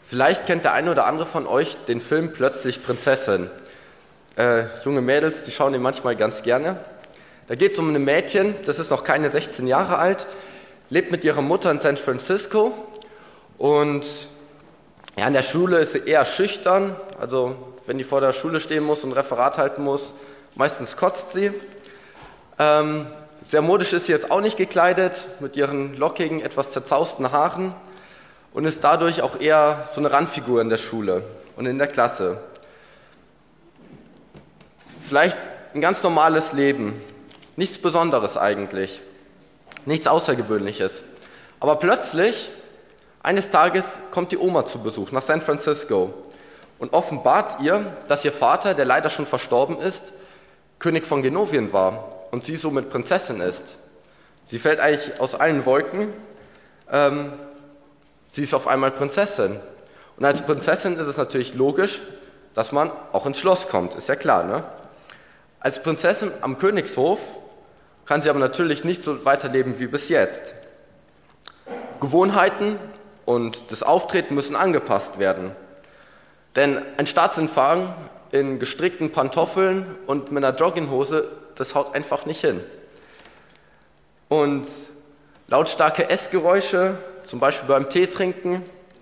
Vielleicht kennt der eine oder andere von euch den Film Plötzlich Prinzessin. Junge Mädels, die schauen den manchmal ganz gerne. Da geht es um ein Mädchen, das ist noch keine 16 Jahre alt, lebt mit ihrer Mutter in San Francisco und ja, in der Schule ist sie eher schüchtern. Also wenn die vor der Schule stehen muss und ein Referat halten muss, meistens kotzt sie. Sehr modisch ist sie jetzt auch nicht gekleidet, mit ihren lockigen, etwas zerzausten Haaren und ist dadurch auch eher so eine Randfigur in der Schule und in der Klasse. Vielleicht ein ganz normales Leben, nichts Besonderes eigentlich, nichts Außergewöhnliches. Aber plötzlich, eines Tages, kommt die Oma zu Besuch nach San Francisco und offenbart ihr, dass ihr Vater, der leider schon verstorben ist, König von Genovien war und sie somit Prinzessin ist. Sie fällt eigentlich aus allen Wolken, sie ist auf einmal Prinzessin. Und als Prinzessin ist es natürlich logisch, dass man auch ins Schloss kommt, ist ja klar, ne? Als Prinzessin am Königshof kann sie aber natürlich nicht so weiterleben wie bis jetzt. Gewohnheiten und das Auftreten müssen angepasst werden. Denn ein Staatsempfang in gestrickten Pantoffeln und mit einer Jogginghose, das haut einfach nicht hin. Und lautstarke Essgeräusche, zum Beispiel beim Tee trinken,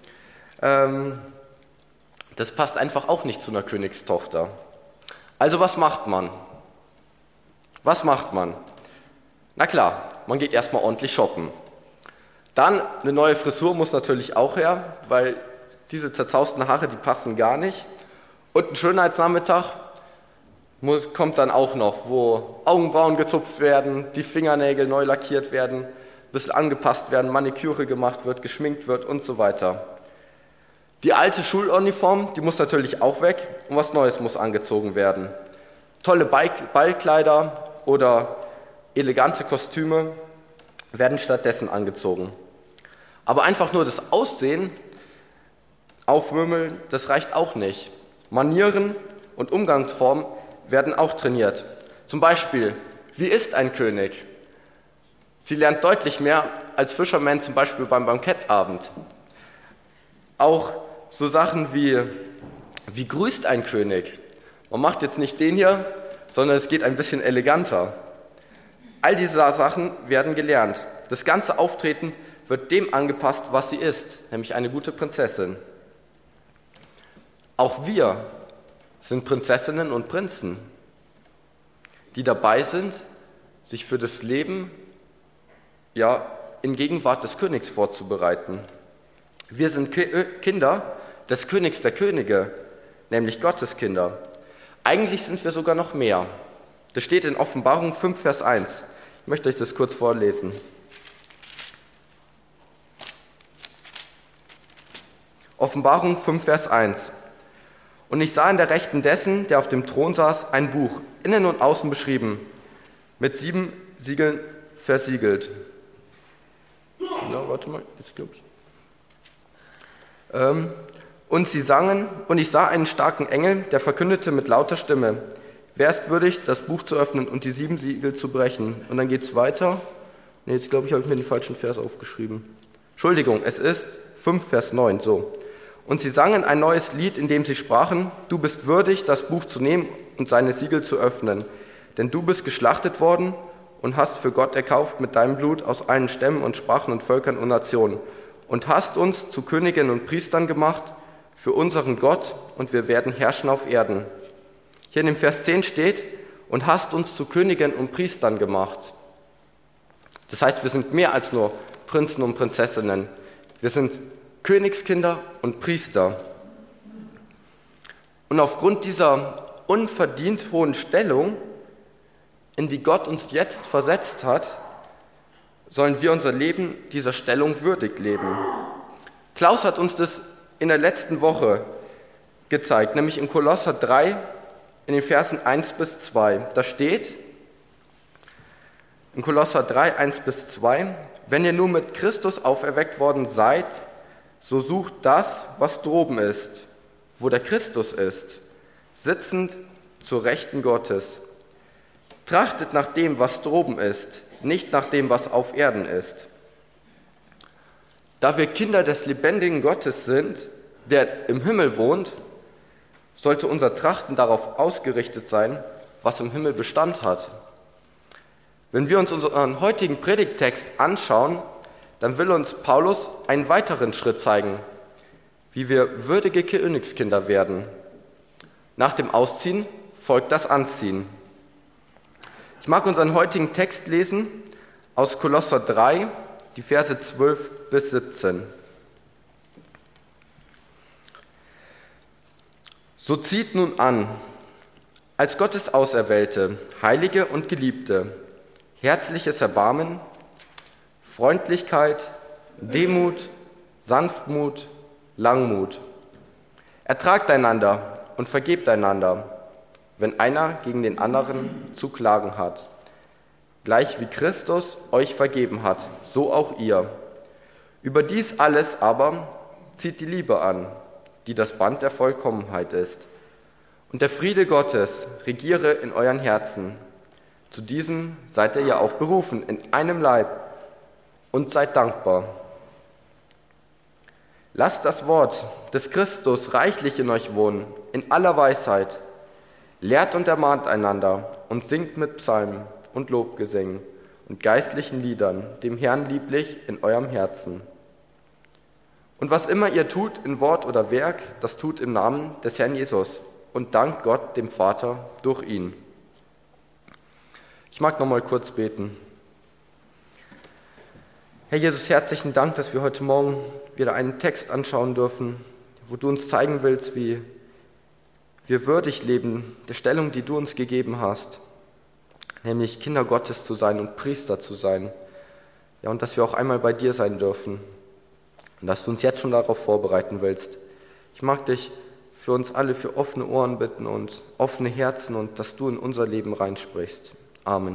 das passt einfach auch nicht zu einer Königstochter. Also was macht man? Was macht man? Na klar, man geht erstmal ordentlich shoppen. Dann, eine neue Frisur muss natürlich auch her, weil diese zerzausten Haare, die passen gar nicht. Und ein Schönheitsnachmittag kommt dann auch noch, wo Augenbrauen gezupft werden, die Fingernägel neu lackiert werden, ein bisschen angepasst werden, Maniküre gemacht wird, geschminkt wird und so weiter. Die alte Schuluniform, die muss natürlich auch weg und was Neues muss angezogen werden. Tolle Ballkleider oder elegante Kostüme werden stattdessen angezogen. Aber einfach nur das Aussehen aufmümmeln, das reicht auch nicht. Manieren und Umgangsformen werden auch trainiert. Zum Beispiel, wie ist ein König? Sie lernt deutlich mehr als Fisherman zum Beispiel beim Bankettabend. Auch so Sachen wie grüßt ein König? Man macht jetzt nicht den hier, sondern es geht ein bisschen eleganter. All diese Sachen werden gelernt. Das ganze Auftreten wird dem angepasst, was sie ist, nämlich eine gute Prinzessin. Auch wir sind Prinzessinnen und Prinzen, die dabei sind, sich für das Leben in Gegenwart des Königs vorzubereiten. Wir sind Kinder des Königs der Könige, nämlich Gottes Kinder. Eigentlich sind wir sogar noch mehr. Das steht in Offenbarung 5, Vers 1. Ich möchte euch das kurz vorlesen. Offenbarung 5, Vers 1. Und ich sah in der Rechten dessen, der auf dem Thron saß, ein Buch, innen und außen beschrieben, mit 7 Siegeln versiegelt. Ja, warte mal, jetzt glaub's. Und sie sangen, und ich sah einen starken Engel, der verkündete mit lauter Stimme, wer ist würdig, das Buch zu öffnen und die 7 Siegel zu brechen? Und dann geht's weiter. Ne, jetzt glaube ich, habe ich mir den falschen Vers aufgeschrieben. Entschuldigung, es ist 5, Vers 9, so. Und sie sangen ein neues Lied, in dem sie sprachen, du bist würdig, das Buch zu nehmen und seine Siegel zu öffnen. Denn du bist geschlachtet worden und hast für Gott erkauft mit deinem Blut aus allen Stämmen und Sprachen und Völkern und Nationen. Und hast uns zu Königen und Priestern gemacht für unseren Gott und wir werden herrschen auf Erden. Hier in dem Vers 10 steht, und hast uns zu Königen und Priestern gemacht. Das heißt, wir sind mehr als nur Prinzen und Prinzessinnen. Wir sind Königskinder und Priester. Und aufgrund dieser unverdient hohen Stellung, in die Gott uns jetzt versetzt hat, sollen wir unser Leben dieser Stellung würdig leben. Klaus hat uns das in der letzten Woche gezeigt, nämlich in Kolosser 3, in den Versen 1 bis 2. Da steht, in Kolosser 3, 1 bis 2, wenn ihr nun mit Christus auferweckt worden seid, so sucht das, was droben ist, wo der Christus ist, sitzend zur Rechten Gottes. Trachtet nach dem, was droben ist, nicht nach dem, was auf Erden ist. Da wir Kinder des lebendigen Gottes sind, der im Himmel wohnt, sollte unser Trachten darauf ausgerichtet sein, was im Himmel Bestand hat. Wenn wir uns unseren heutigen Predigttext anschauen, dann will uns Paulus einen weiteren Schritt zeigen, wie wir würdige Königskinder werden. Nach dem Ausziehen folgt das Anziehen. Ich mag unseren heutigen Text lesen aus Kolosser 3, die Verse 12 bis 17. So zieht nun an, als Gottes Auserwählte, Heilige und Geliebte, herzliches Erbarmen, Freundlichkeit, Demut, Sanftmut, Langmut. Ertragt einander und vergebt einander, wenn einer gegen den anderen zu klagen hat. Gleich wie Christus euch vergeben hat, so auch ihr. Über dies alles aber zieht die Liebe an, die das Band der Vollkommenheit ist. Und der Friede Gottes regiere in euren Herzen. Zu diesem seid ihr ja auch berufen, in einem Leib, und seid dankbar. Lasst das Wort des Christus reichlich in euch wohnen, in aller Weisheit. Lehrt und ermahnt einander und singt mit Psalmen und Lobgesängen und geistlichen Liedern dem Herrn lieblich in eurem Herzen. Und was immer ihr tut in Wort oder Werk, das tut im Namen des Herrn Jesus und dankt Gott, dem Vater, durch ihn. Ich mag noch mal kurz beten. Herr Jesus, herzlichen Dank, dass wir heute Morgen wieder einen Text anschauen dürfen, wo du uns zeigen willst, wie wir würdig leben, der Stellung, die du uns gegeben hast, nämlich Kinder Gottes zu sein und Priester zu sein. Ja, und dass wir auch einmal bei dir sein dürfen und dass du uns jetzt schon darauf vorbereiten willst. Ich mag dich für uns alle für offene Ohren bitten und offene Herzen und dass du in unser Leben reinsprichst. Amen.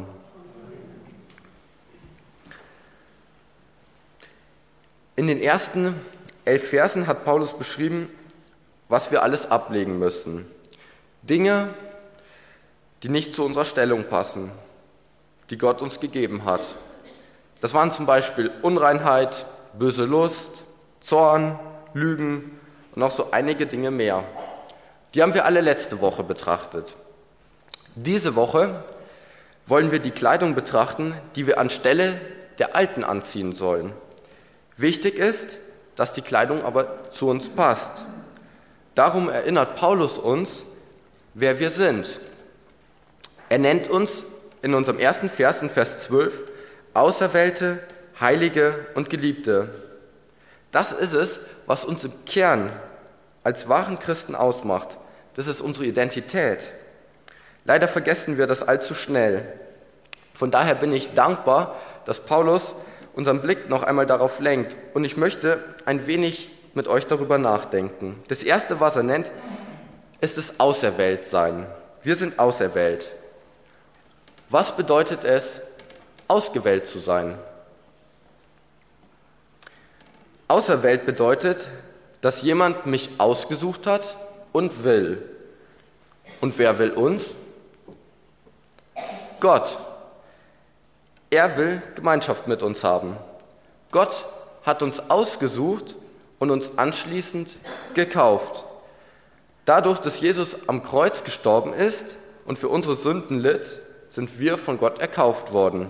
In den ersten 11 Versen hat Paulus beschrieben, was wir alles ablegen müssen. Dinge, die nicht zu unserer Stellung passen, die Gott uns gegeben hat. Das waren zum Beispiel Unreinheit, böse Lust, Zorn, Lügen und noch so einige Dinge mehr. Die haben wir alle letzte Woche betrachtet. Diese Woche wollen wir die Kleidung betrachten, die wir anstelle der alten anziehen sollen. Wichtig ist, dass die Kleidung aber zu uns passt. Darum erinnert Paulus uns, wer wir sind. Er nennt uns in unserem ersten Vers, in Vers 12, Auserwählte, Heilige und Geliebte. Das ist es, was uns im Kern als wahren Christen ausmacht. Das ist unsere Identität. Leider vergessen wir das allzu schnell. Von daher bin ich dankbar, dass Paulus unseren Blick noch einmal darauf lenkt. Und ich möchte ein wenig mit euch darüber nachdenken. Das Erste, was er nennt, ist das Auserwähltsein. Wir sind auserwählt. Was bedeutet es, ausgewählt zu sein? Auserwählt bedeutet, dass jemand mich ausgesucht hat und will. Und wer will uns? Gott. Er will Gemeinschaft mit uns haben. Gott hat uns ausgesucht und uns anschließend gekauft. Dadurch, dass Jesus am Kreuz gestorben ist und für unsere Sünden litt, sind wir von Gott erkauft worden.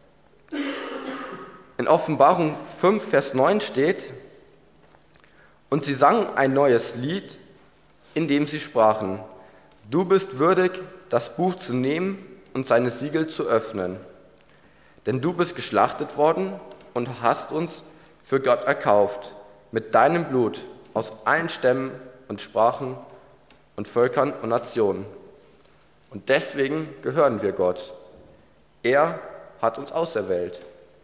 In Offenbarung 5, Vers 9 steht: Und sie sangen ein neues Lied, in dem sie sprachen: Du bist würdig, das Buch zu nehmen und seine Siegel zu öffnen. Denn du bist geschlachtet worden und hast uns für Gott erkauft, mit deinem Blut aus allen Stämmen und Sprachen und Völkern und Nationen. Und deswegen gehören wir Gott. Er hat uns auserwählt.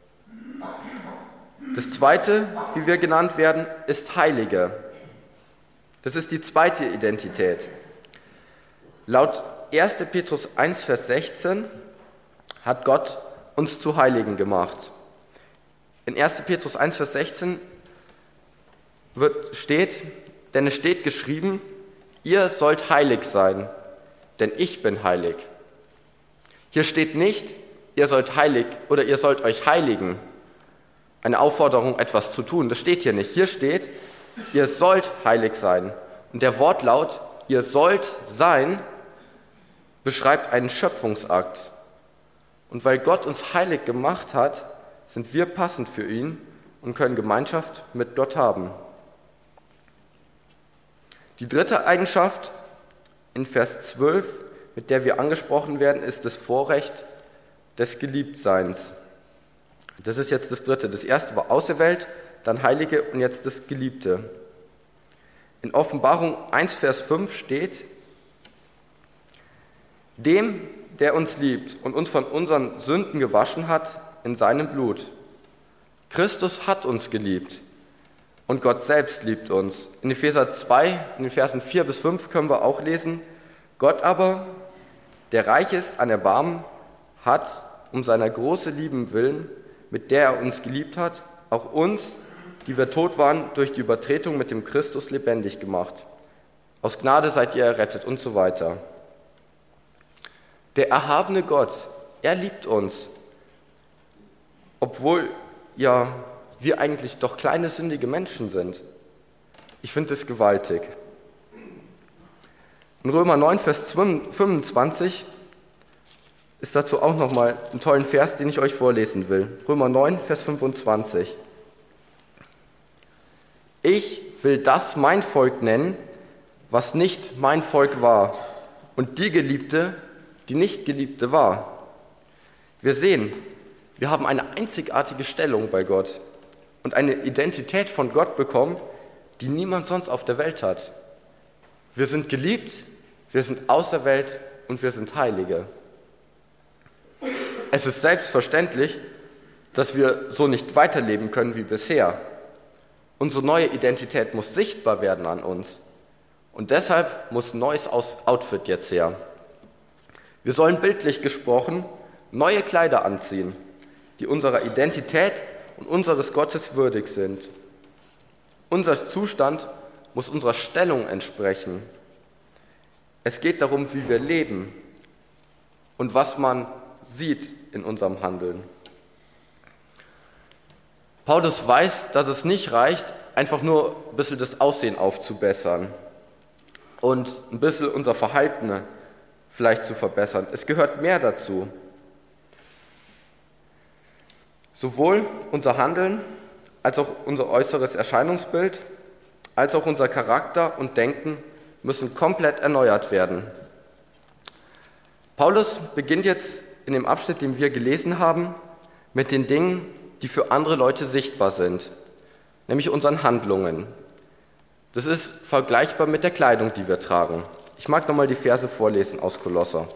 Das Zweite, wie wir genannt werden, ist Heilige. Das ist die zweite Identität. Laut 1. Petrus 1, Vers 16 hat Gott uns zu Heiligen gemacht. In 1. Petrus 1, Vers 16 denn es steht geschrieben, ihr sollt heilig sein, denn ich bin heilig. Hier steht nicht, ihr sollt heilig oder ihr sollt euch heiligen. Eine Aufforderung, etwas zu tun, das steht hier nicht. Hier steht, ihr sollt heilig sein. Und der Wortlaut, ihr sollt sein, beschreibt einen Schöpfungsakt. Und weil Gott uns heilig gemacht hat, sind wir passend für ihn und können Gemeinschaft mit Gott haben. Die dritte Eigenschaft in Vers 12, mit der wir angesprochen werden, ist das Vorrecht des Geliebtseins. Das ist jetzt das dritte. Das erste war Auserwählt, dann Heilige und jetzt das Geliebte. In Offenbarung 1, Vers 5 steht: Dem, der uns liebt und uns von unseren Sünden gewaschen hat in seinem Blut. Christus hat uns geliebt und Gott selbst liebt uns. In Epheser 2, in den Versen 4 bis 5 können wir auch lesen: Gott aber, der reich ist an Erbarmen, hat um seiner großen Liebe willen, mit der er uns geliebt hat, auch uns, die wir tot waren, durch die Übertretung mit dem Christus lebendig gemacht. Aus Gnade seid ihr errettet und so weiter. Der erhabene Gott, er liebt uns, obwohl ja wir eigentlich doch kleine sündige Menschen sind. Ich finde es gewaltig. In Römer 9, Vers 25 ist dazu auch nochmal einen tollen Vers, den ich euch vorlesen will. Römer 9, Vers 25. Ich will das mein Volk nennen, was nicht mein Volk war, und die Geliebte, die nicht Geliebte war. Wir sehen, wir haben eine einzigartige Stellung bei Gott und eine Identität von Gott bekommen, die niemand sonst auf der Welt hat. Wir sind geliebt, wir sind auserwählt und wir sind Heilige. Es ist selbstverständlich, dass wir so nicht weiterleben können wie bisher. Unsere neue Identität muss sichtbar werden an uns. Und deshalb muss ein neues Outfit jetzt her. Wir sollen bildlich gesprochen neue Kleider anziehen, die unserer Identität und unseres Gottes würdig sind. Unser Zustand muss unserer Stellung entsprechen. Es geht darum, wie wir leben und was man sieht in unserem Handeln. Paulus weiß, dass es nicht reicht, einfach nur ein bisschen das Aussehen aufzubessern und ein bisschen unser Verhalten vielleicht zu verbessern. Es gehört mehr dazu. Sowohl unser Handeln als auch unser äußeres Erscheinungsbild, als auch unser Charakter und Denken müssen komplett erneuert werden. Paulus beginnt jetzt in dem Abschnitt, den wir gelesen haben, mit den Dingen, die für andere Leute sichtbar sind, nämlich unseren Handlungen. Das ist vergleichbar mit der Kleidung, die wir tragen. Ich mag nochmal die Verse vorlesen aus Kolosser.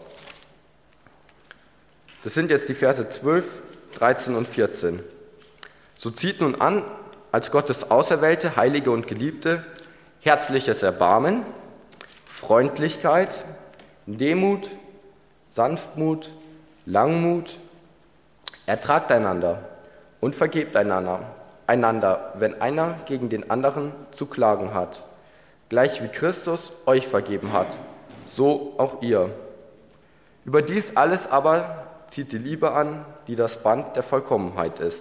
Das sind jetzt die Verse 12, 13 und 14. So zieht nun an, als Gottes Auserwählte, Heilige und Geliebte, herzliches Erbarmen, Freundlichkeit, Demut, Sanftmut, Langmut. Ertragt einander und vergebt einander, wenn einer gegen den anderen zu klagen hat. Gleich wie Christus euch vergeben hat, so auch ihr. Über dies alles aber zieht die Liebe an, die das Band der Vollkommenheit ist.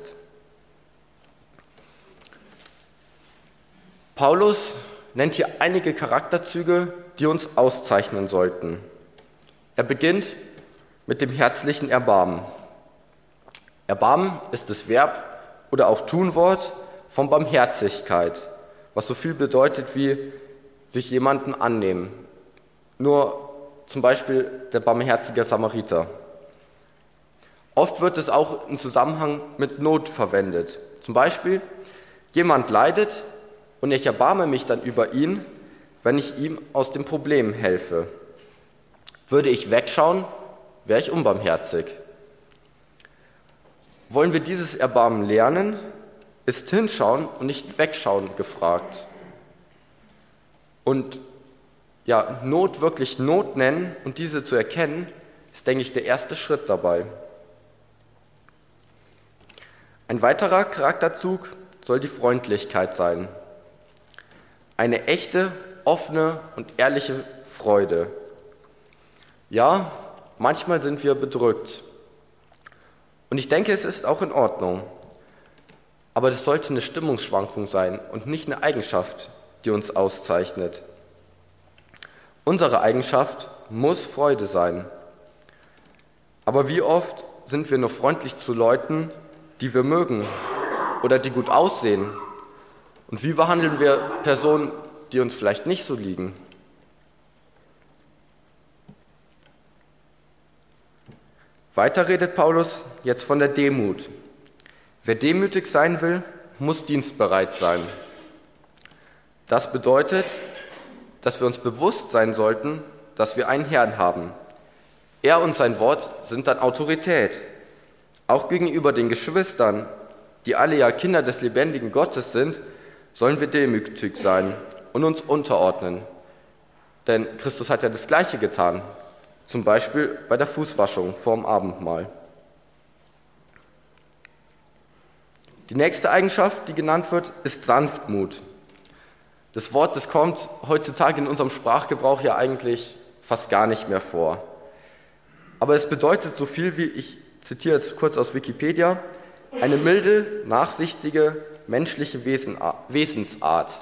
Paulus nennt hier einige Charakterzüge, die uns auszeichnen sollten. Er beginnt mit dem herzlichen Erbarmen. Erbarmen ist das Verb oder auch Tunwort von Barmherzigkeit, was so viel bedeutet wie sich jemanden annehmen. Nur zum Beispiel der barmherzige Samariter. Oft wird es auch im Zusammenhang mit Not verwendet. Zum Beispiel, jemand leidet und ich erbarme mich dann über ihn, wenn ich ihm aus dem Problem helfe. Würde ich wegschauen, wäre ich unbarmherzig. Wollen wir dieses Erbarmen lernen, ist Hinschauen und nicht Wegschauen gefragt. Und ja, Not wirklich Not nennen und diese zu erkennen, ist, denke ich, der erste Schritt dabei. Ein weiterer Charakterzug soll die Freundlichkeit sein. Eine echte, offene und ehrliche Freude. Ja, manchmal sind wir bedrückt. Und ich denke, es ist auch in Ordnung. Aber das sollte eine Stimmungsschwankung sein und nicht eine Eigenschaft, die uns auszeichnet. Unsere Eigenschaft muss Freude sein. Aber wie oft sind wir nur freundlich zu Leuten, die wir mögen oder die gut aussehen? Und wie behandeln wir Personen, die uns vielleicht nicht so liegen? Weiter redet Paulus jetzt von der Demut. Wer demütig sein will, muss dienstbereit sein. Das bedeutet, dass wir uns bewusst sein sollten, dass wir einen Herrn haben. Er und sein Wort sind dann Autorität. Auch gegenüber den Geschwistern, die alle ja Kinder des lebendigen Gottes sind, sollen wir demütig sein und uns unterordnen. Denn Christus hat ja das Gleiche getan, zum Beispiel bei der Fußwaschung vorm Abendmahl. Die nächste Eigenschaft, die genannt wird, ist Sanftmut. Das Wort, das kommt heutzutage in unserem Sprachgebrauch ja eigentlich fast gar nicht mehr vor. Aber es bedeutet so viel wie, ich zitiere jetzt kurz aus Wikipedia, eine milde, nachsichtige, menschliche Wesensart.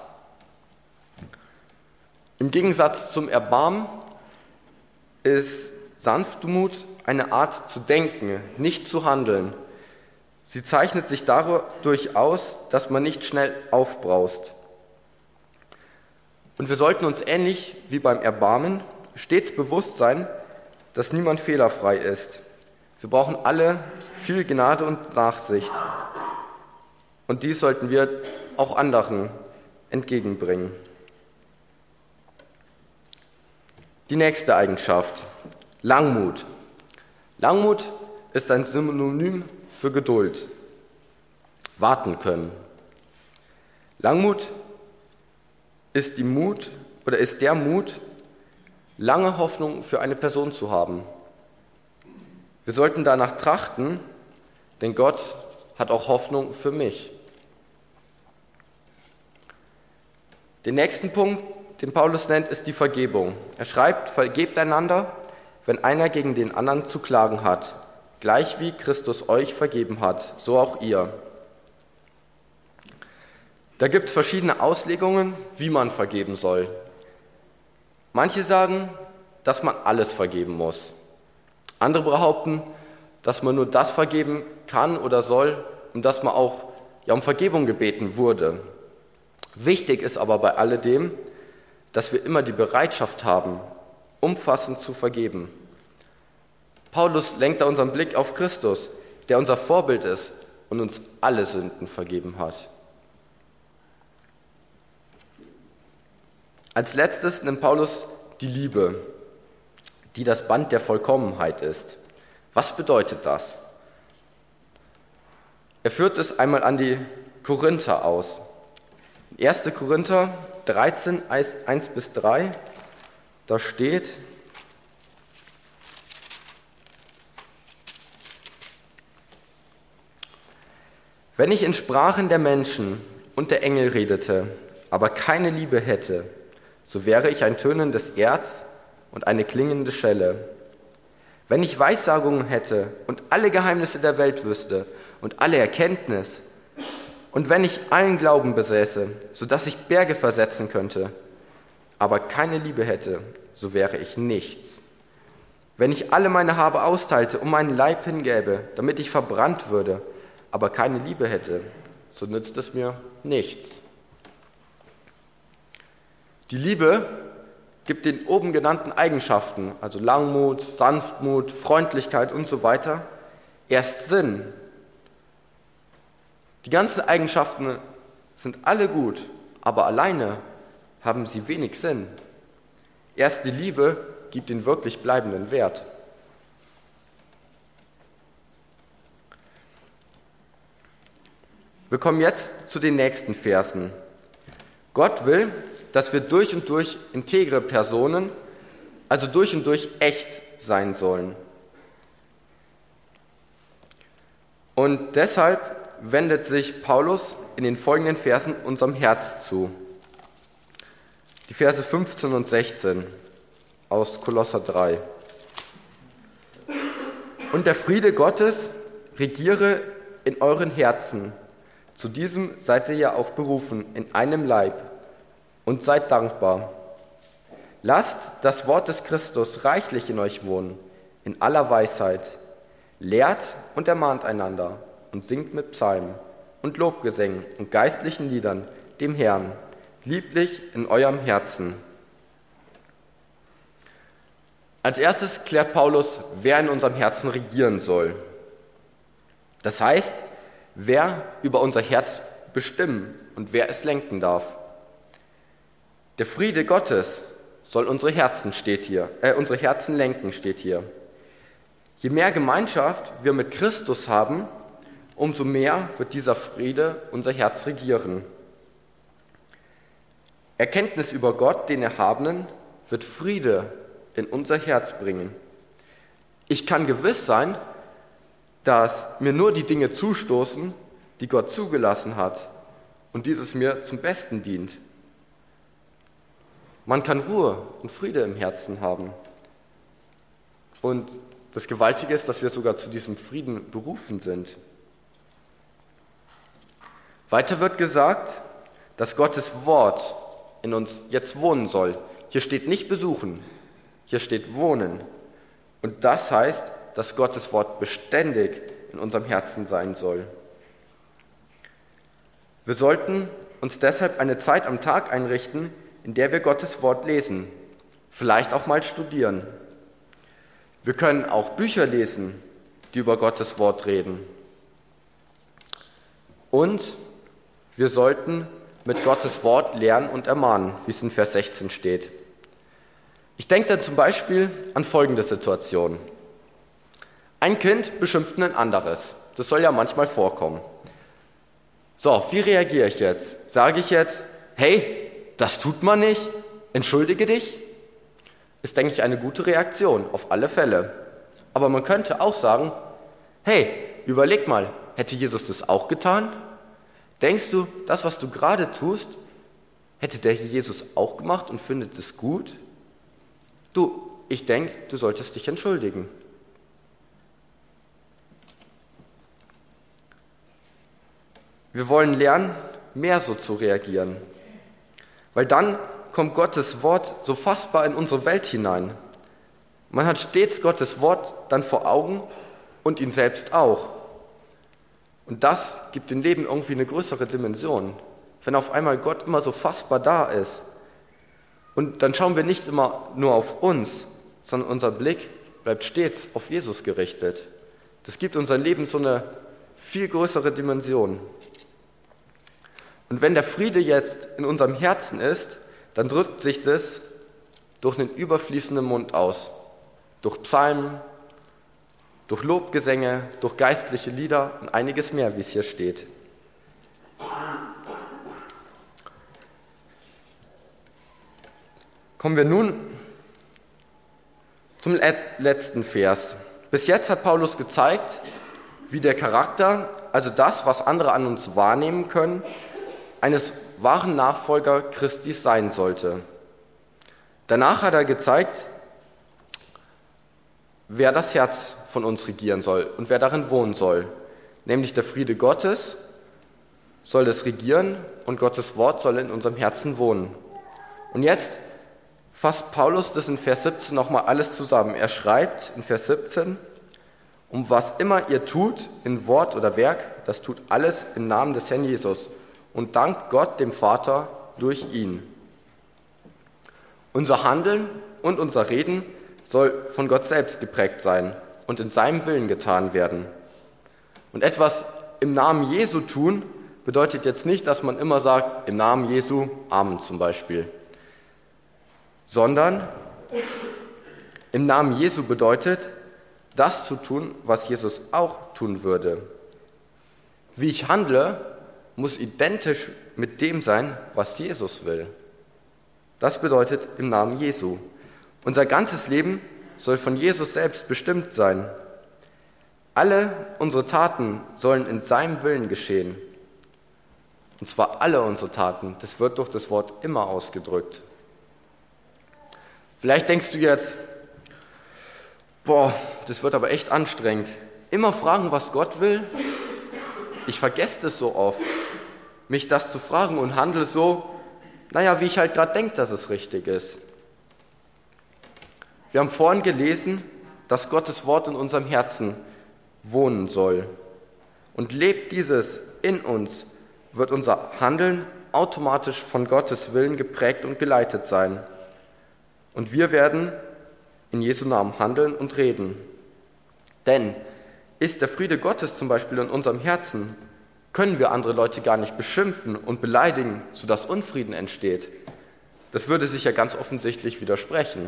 Im Gegensatz zum Erbarmen ist Sanftmut eine Art zu denken, nicht zu handeln. Sie zeichnet sich dadurch aus, dass man nicht schnell aufbraust. Und wir sollten uns ähnlich wie beim Erbarmen stets bewusst sein, dass niemand fehlerfrei ist. Wir brauchen alle viel Gnade und Nachsicht. Und dies sollten wir auch anderen entgegenbringen. Die nächste Eigenschaft, Langmut. Langmut ist ein Synonym für Geduld, warten können. Langmut ist der Mut, lange Hoffnung für eine Person zu haben. Wir sollten danach trachten, denn Gott hat auch Hoffnung für mich. Den nächsten Punkt, den Paulus nennt, ist die Vergebung. Er schreibt, vergebt einander, wenn einer gegen den anderen zu klagen hat, gleich wie Christus euch vergeben hat, so auch ihr. Da gibt es verschiedene Auslegungen, wie man vergeben soll. Manche sagen, dass man alles vergeben muss. Andere behaupten, dass man nur das vergeben kann oder soll, um das man auch um Vergebung gebeten wurde. Wichtig ist aber bei alledem, dass wir immer die Bereitschaft haben, umfassend zu vergeben. Paulus lenkt da unseren Blick auf Christus, der unser Vorbild ist und uns alle Sünden vergeben hat. Als letztes nimmt Paulus die Liebe, die das Band der Vollkommenheit ist. Was bedeutet das? Er führt es einmal an die Korinther aus. 1. Korinther 13, 1-3, da steht: Wenn ich in Sprachen der Menschen und der Engel redete, aber keine Liebe hätte, so wäre ich ein tönendes Erz und eine klingende Schelle. Wenn ich Weissagungen hätte und alle Geheimnisse der Welt wüsste und alle Erkenntnis, und wenn ich allen Glauben besäße, so dass ich Berge versetzen könnte, aber keine Liebe hätte, so wäre ich nichts. Wenn ich alle meine Habe austeilte und meinen Leib hingäbe, damit ich verbrannt würde, aber keine Liebe hätte, so nützt es mir nichts. Die Liebe gibt den oben genannten Eigenschaften, also Langmut, Sanftmut, Freundlichkeit und so weiter, erst Sinn. Die ganzen Eigenschaften sind alle gut, aber alleine haben sie wenig Sinn. Erst die Liebe gibt den wirklich bleibenden Wert. Wir kommen jetzt zu den nächsten Versen. Gott will, dass wir durch und durch integre Personen, also durch und durch echt sein sollen. Und deshalb wendet sich Paulus in den folgenden Versen unserem Herz zu. Die Verse 15 und 16 aus Kolosser 3. Und der Friede Gottes regiere in euren Herzen, Zu diesem seid ihr ja auch berufen, in einem Leib, und seid dankbar. Lasst das Wort des Christus reichlich in euch wohnen, in aller Weisheit. Lehrt und ermahnt einander und singt mit Psalmen und Lobgesängen und geistlichen Liedern dem Herrn, lieblich in eurem Herzen. Als erstes klärt Paulus, wer in unserem Herzen regieren soll. Das heißt, wer über unser Herz bestimmen und wer es lenken darf. Der Friede Gottes soll unsere Herzen lenken, steht hier. Je mehr Gemeinschaft wir mit Christus haben, umso mehr wird dieser Friede unser Herz regieren. Erkenntnis über Gott, den Erhabenen, wird Friede in unser Herz bringen. Ich kann gewiss sein, dass mir nur die Dinge zustoßen, die Gott zugelassen hat und dieses mir zum Besten dient. Man kann Ruhe und Friede im Herzen haben. Und das Gewaltige ist, dass wir sogar zu diesem Frieden berufen sind. Weiter wird gesagt, dass Gottes Wort in uns jetzt wohnen soll. Hier steht nicht besuchen, hier steht wohnen. Und das heißt, dass Gottes Wort beständig in unserem Herzen sein soll. Wir sollten uns deshalb eine Zeit am Tag einrichten, in der wir Gottes Wort lesen, vielleicht auch mal studieren. Wir können auch Bücher lesen, die über Gottes Wort reden. Und wir sollten mit Gottes Wort lernen und ermahnen, wie es in Vers 16 steht. Ich denke dann zum Beispiel an folgende Situation. Ein Kind beschimpft ein anderes. Das soll ja manchmal vorkommen. So, wie reagiere ich jetzt? Sage ich jetzt, hey, das tut man nicht, entschuldige dich? Ist, denke ich, eine gute Reaktion, auf alle Fälle. Aber man könnte auch sagen, hey, überleg mal, hätte Jesus das auch getan? Denkst du, das, was du gerade tust, hätte der Jesus auch gemacht und findet es gut? Du, ich denke, du solltest dich entschuldigen. Wir wollen lernen, mehr so zu reagieren, weil dann kommt Gottes Wort so fassbar in unsere Welt hinein. Man hat stets Gottes Wort dann vor Augen und ihn selbst auch. Und das gibt dem Leben irgendwie eine größere Dimension, wenn auf einmal Gott immer so fassbar da ist. Und dann schauen wir nicht immer nur auf uns, sondern unser Blick bleibt stets auf Jesus gerichtet. Das gibt unser Leben so eine viel größere Dimension. Und wenn der Friede jetzt in unserem Herzen ist, dann drückt sich das durch einen überfließenden Mund aus. Durch Psalmen, durch Lobgesänge, durch geistliche Lieder und einiges mehr, wie es hier steht. Kommen wir nun zum letzten Vers. Bis jetzt hat Paulus gezeigt, wie der Charakter, also das, was andere an uns wahrnehmen können, eines wahren Nachfolger Christi sein sollte. Danach hat er gezeigt, wer das Herz von uns regieren soll und wer darin wohnen soll. Nämlich der Friede Gottes soll das regieren und Gottes Wort soll in unserem Herzen wohnen. Und jetzt fasst Paulus das in Vers 17 nochmal alles zusammen. Er schreibt in Vers 17, um was immer ihr tut, in Wort oder Werk, das tut alles im Namen des Herrn Jesus und dankt Gott, dem Vater, durch ihn. Unser Handeln und unser Reden soll von Gott selbst geprägt sein und in seinem Willen getan werden. Und etwas im Namen Jesu tun bedeutet jetzt nicht, dass man immer sagt, im Namen Jesu, Amen zum Beispiel. Sondern im Namen Jesu bedeutet, das zu tun, was Jesus auch tun würde. Wie ich handle, muss identisch mit dem sein, was Jesus will. Das bedeutet im Namen Jesu. Unser ganzes Leben soll von Jesus selbst bestimmt sein. Alle unsere Taten sollen in seinem Willen geschehen. Und zwar alle unsere Taten. Das wird durch das Wort immer ausgedrückt. Vielleicht denkst du jetzt, das wird aber echt anstrengend. Immer fragen, was Gott will? Ich vergesse das so oft. mich das zu fragen und handle so, wie ich halt gerade denke, dass es richtig ist. Wir haben vorhin gelesen, dass Gottes Wort in unserem Herzen wohnen soll. Und lebt dieses in uns, wird unser Handeln automatisch von Gottes Willen geprägt und geleitet sein. Und wir werden in Jesu Namen handeln und reden. Denn ist der Friede Gottes zum Beispiel in unserem Herzen, können wir andere Leute gar nicht beschimpfen und beleidigen, sodass Unfrieden entsteht. Das würde sich ja ganz offensichtlich widersprechen.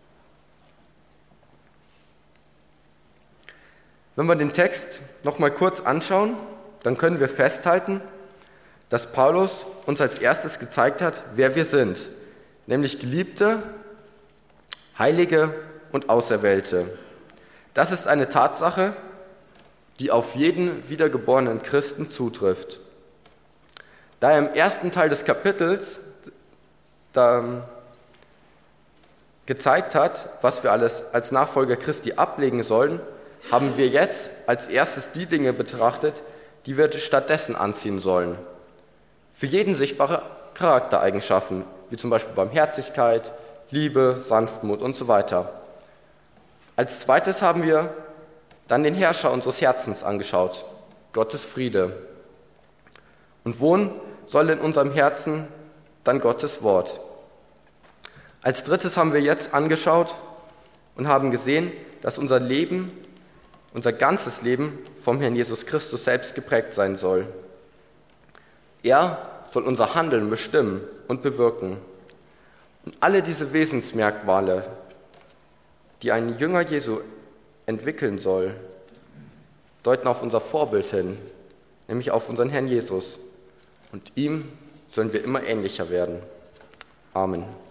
Wenn wir den Text nochmal kurz anschauen, dann können wir festhalten, dass Paulus uns als erstes gezeigt hat, wer wir sind, nämlich Geliebte, Heilige und Auserwählte. Das ist eine Tatsache, die auf jeden wiedergeborenen Christen zutrifft. Da er im ersten Teil des Kapitels gezeigt hat, was wir alles als Nachfolger Christi ablegen sollen, haben wir jetzt als erstes die Dinge betrachtet, die wir stattdessen anziehen sollen. Für jeden sichtbare Charaktereigenschaften, wie zum Beispiel Barmherzigkeit, Liebe, Sanftmut und so weiter. Als zweites haben wir dann den Herrscher unseres Herzens angeschaut, Gottes Friede. Und wohnen soll in unserem Herzen dann Gottes Wort. Als drittes haben wir jetzt angeschaut und haben gesehen, dass unser Leben, unser ganzes Leben vom Herrn Jesus Christus selbst geprägt sein soll. Er soll unser Handeln bestimmen und bewirken. Und alle diese Wesensmerkmale, die ein Jünger Jesu entwickeln soll, deuten auf unser Vorbild hin, nämlich auf unseren Herrn Jesus. Und ihm sollen wir immer ähnlicher werden. Amen.